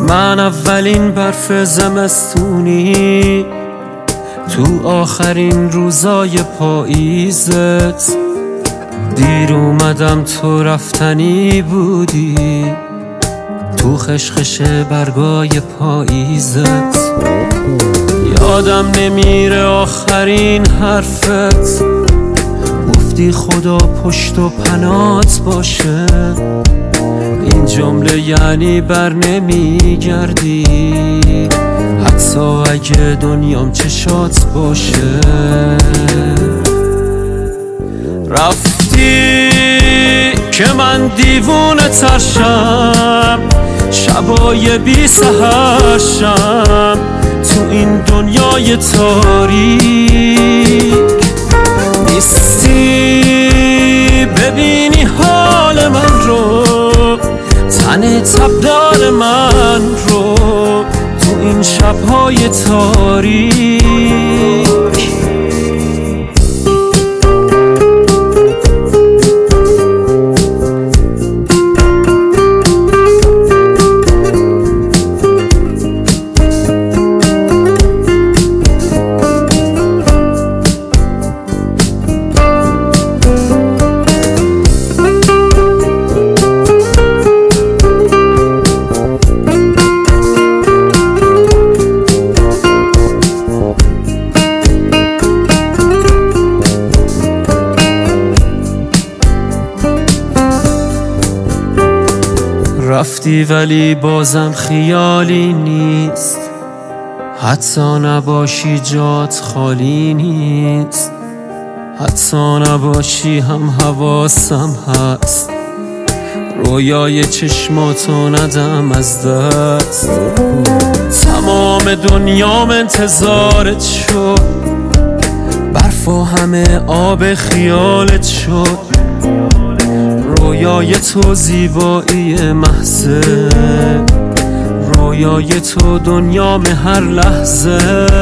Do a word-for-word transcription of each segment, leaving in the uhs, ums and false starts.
من اولین برف زمستونی تو آخرین روزای پاییزت، دیر اومدم تو رفتنی بودی تو خشخش برگای پاییزت. یادم نمیره آخرین حرفت، گفتی خدا پشت و پنات باشه. این جمله یعنی بر نمیگردی حتی اگه دنیام چشات باشه. رفتی که من دیوونه ترشم، شبای بی سحرشم تو این دنیای تاریک. نیستی ببینی حال من رو، تن تبدار من رو تو این شبهای تاریک. رفتی ولی بازم خیالی نیست، حتی نباشی جات خالی نیست. حتی نباشی هم حواسم هست، رویای چشماتو ندم از دست. تمام دنیام انتظارت شد، برف و همه آب خیالت شد. رویای تو زیبایی محضه، رویای تو دنیام هر لحظه.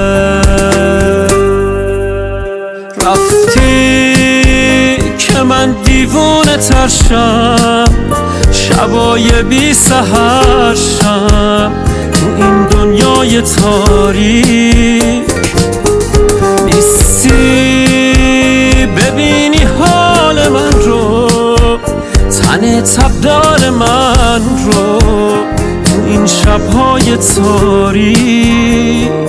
رفتی که من دیوونه ترشم، شبای بی سحرشم تو این دنیای تاریک. نیستی ببینی حال من رو، تن تبدار من رو تو این شبهای تاریک.